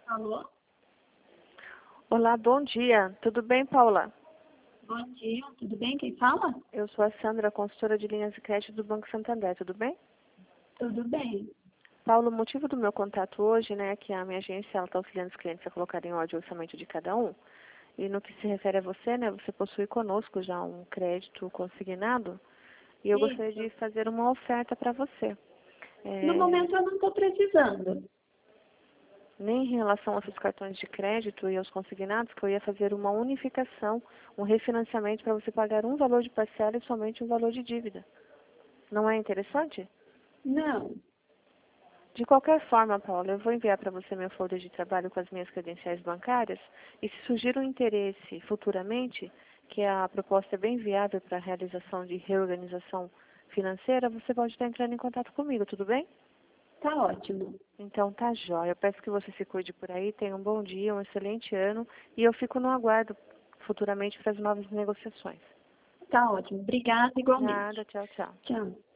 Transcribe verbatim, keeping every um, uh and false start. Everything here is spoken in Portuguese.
Alô? Olá, bom dia. Tudo bem, Paula? Bom dia, tudo bem? Quem fala? Eu sou a Sandra, consultora de linhas de crédito do Banco Santander, tudo bem? Tudo bem. Paulo, o motivo do meu contato hoje, né, é que a minha agência está auxiliando os clientes a colocar em ordem o orçamento de cada um. E no que se refere a você, né, você possui conosco já um crédito consignado e eu gostaria Isso. de fazer uma oferta para você. No É, momento eu não estou precisando. nem em relação aos seus cartões de crédito e aos consignados, que eu ia fazer uma unificação, um refinanciamento para você pagar um valor de parcela e somente um valor de dívida. Não é interessante? Não. De qualquer forma, Paula, eu vou enviar para você meu folder de trabalho com as minhas credenciais bancárias e se surgir um interesse futuramente, que a proposta é bem viável para a realização de reorganização financeira, você pode estar entrando em contato comigo, tudo bem? Tá ótimo. Então tá jóia. Eu peço que você se cuide por aí, tenha um bom dia, um excelente ano e eu fico no aguardo futuramente para as novas negociações. Tá ótimo. Obrigada igualmente. Nada, tchau, tchau. Tchau.